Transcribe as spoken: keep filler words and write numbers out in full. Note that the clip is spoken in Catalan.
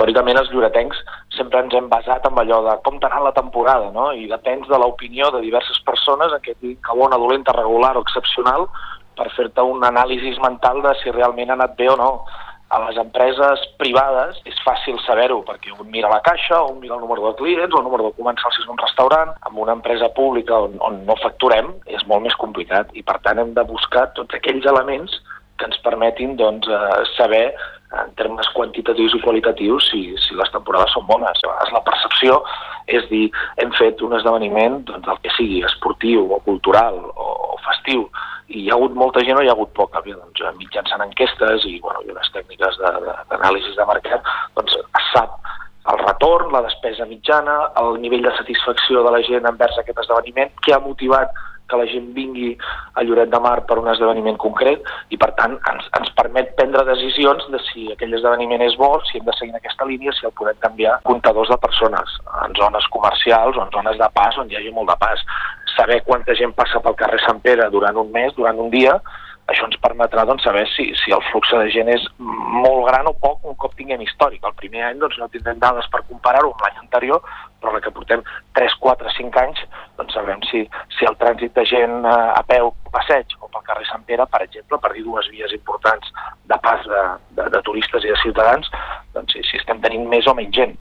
històricament els lloretencs sempre ens hem basat en allò de com t'ha anat la temporada, no? I depèn de l'opinió de diverses persones en què et diguin que bona, dolenta, regular o excepcional per fer-te un anàlisi mental de si realment ha anat bé o no. A les empreses privades és fàcil saber-ho, perquè un mira la caixa, un mira el número de clients, o el número de comensals si és un restaurant. En una empresa pública on, on no facturem és molt més complicat i, per tant, hem de buscar tots aquells elements que ens permetin doncs, saber, en termes quantitatius i qualitatius, si, si les temporades són bones. A vegades la percepció és dir, hem fet un esdeveniment doncs, del que sigui, esportiu o cultural o, o festiu, i hi ha hagut molta gent o hi ha hagut poca. Bé, doncs, mitjançant enquestes i, bueno, i unes tècniques d'anàlisi de, de mercat, doncs es sap el retorn, la despesa mitjana, el nivell de satisfacció de la gent envers aquest esdeveniment, què ha motivat que la gent vingui a Lloret de Mar per un esdeveniment concret i, per tant, ens, ens permet prendre decisions de si aquell esdeveniment és bo, si hem de seguir en aquesta línia, si el podem canviar comptadors de persones en zones comercials o en zones de pas on hi hagi molt de pas. Saber quanta gent passa pel carrer Sant Pere durant un mes, durant un dia, això ens permetrà doncs, saber si, si el flux de gent és molt gran o poc un cop tinguem històric. El primer any doncs, no tindrem dades per comparar-ho amb l'any anterior, però la que portem tres, quatre, cinc anys doncs sabrem si, si el trànsit de gent a peu, passeig o pel carrer Sant Pere, per exemple, per dir dues vies importants de pas de, de, de turistes i de ciutadans, doncs si, si estem tenint més o menys gent.